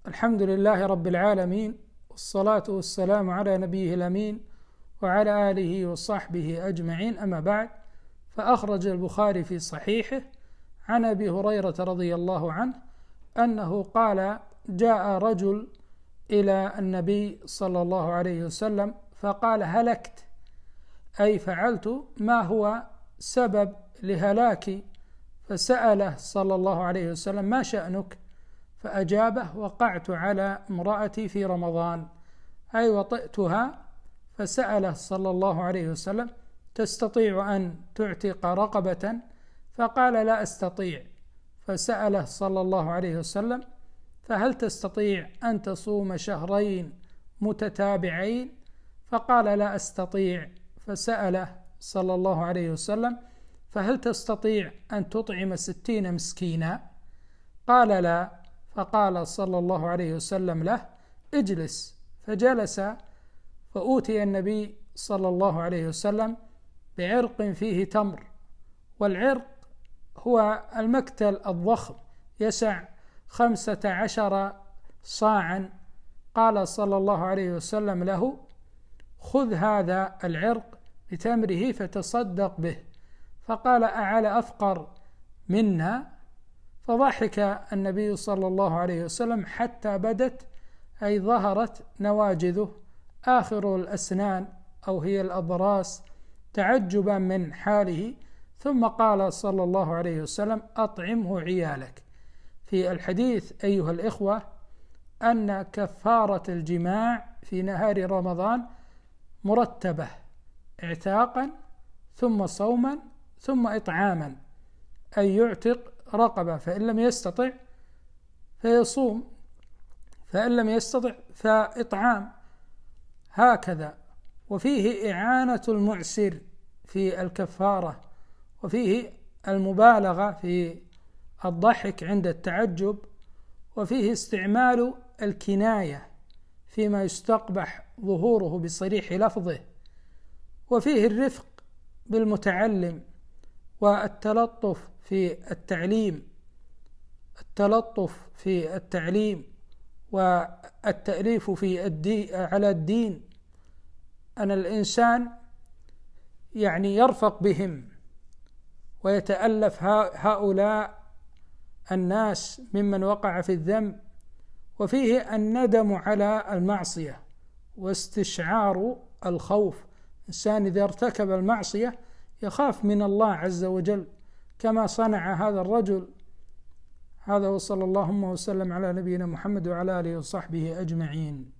الحمد لله رب العالمين، والصلاة والسلام على نبيه الأمين وعلى آله وصحبه أجمعين، أما بعد. فأخرج البخاري في صحيحه عن أبي هريرة رضي الله عنه أنه قال: جاء رجل إلى النبي صلى الله عليه وسلم فقال: هلكت، أي فعلت ما هو سبب لهلاكي. فسأله صلى الله عليه وسلم: ما شأنك؟ فأجابه: وقعت على امرأتي في رمضان، أي وطئتها. فسأله صلى الله عليه وسلم: تستطيع أن تعتق رقبة؟ فقال: لا أستطيع. فسأله صلى الله عليه وسلم: فهل تستطيع أن تصوم شهرين متتابعين؟ فقال: لا أستطيع. فسأله صلى الله عليه وسلم: فهل تستطيع أن تطعم 60 مسكينا؟ قال: لا. فقال صلى الله عليه وسلم له: اجلس. فجلس، فأوتي النبي صلى الله عليه وسلم بعرق فيه تمر، والعرق هو المكتل الضخم يسع 15 صاعا. قال صلى الله عليه وسلم له: خذ هذا العرق بتمره فتصدق به. فقال: أعلى أفقر منا؟ فضحك النبي صلى الله عليه وسلم حتى بدت، أي ظهرت نواجذه آخر الأسنان أو هي الأضراس، تعجبا من حاله. ثم قال صلى الله عليه وسلم: أطعمه عيالك. في الحديث أيها الإخوة أن كفارة الجماع في نهار رمضان مرتبة: اعتاقا، ثم صوما، ثم إطعاما، أي يعتق رقبة، فإن لم يستطع فيصوم، فإن لم يستطع فإطعام، هكذا. وفيه إعانة المعسر في الكفارة، وفيه المبالغة في الضحك عند التعجب، وفيه استعمال الكناية فيما يستقبح ظهوره بصريح لفظه، وفيه الرفق بالمتعلم والتلطف في التعليم، والتأليف على الدين، أن الإنسان يرفق بهم ويتألف هؤلاء الناس ممن وقع في الذنب. وفيه الندم على المعصية واستشعار الخوف. الإنسان إذا ارتكب المعصية يخاف من الله عز وجل كما صنع هذا الرجل. هذا، وصلى اللهم وسلم على نبينا محمد وعلى آله وصحبه أجمعين.